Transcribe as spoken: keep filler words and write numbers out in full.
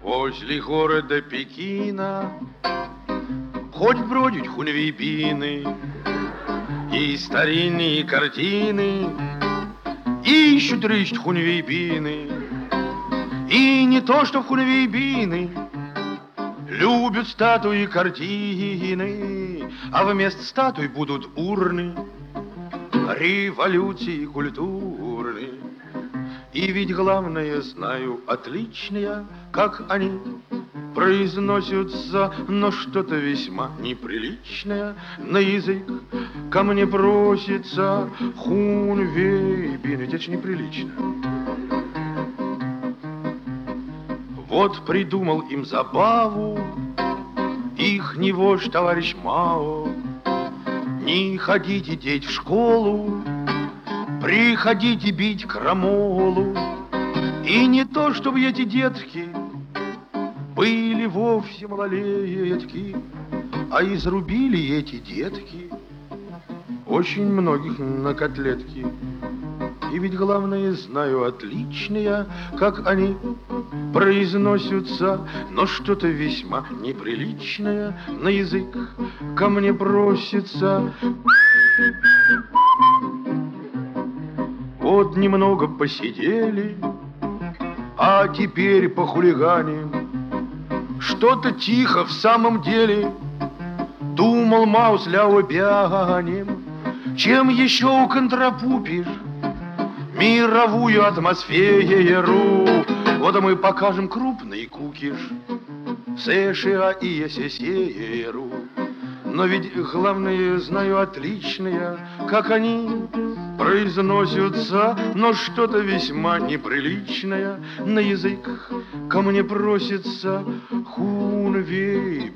Возле города Пекина хоть бродят хунвейбины и старинные картины, ищут, рыщут хунвейбины. И не то, что хунвейбины любят статуи и картины, а вместо статуй будут урны революции культуры. И ведь главное знаю отлично я, как они произносятся, но что-то весьма неприличное на язык ко мне просится. Хунвейбин, ведь это ж неприлично. Вот придумал им забаву ихний вождь товарищ Мао. Не ходите, дети, в школу, приходите бить крамолу. И не то, чтобы эти детки были вовсе малолетки, а изрубили эти детки очень многих на котлетки. И ведь главное знаю отлично я, как они произносятся, но что-то весьма неприличное на язык ко мне просится. Вот немного посидели, а теперь похулиганим. Что-то тихо в самом деле, думал Маус ляо бянем. Чем еще уконтропупишь мировую атмосферу? Вот мы покажем крупный кукиш США и СССР. Но ведь главное знаю отлично я, как они произносятся, но что-то весьма неприличное на язык ко мне просится. Хунвейбин.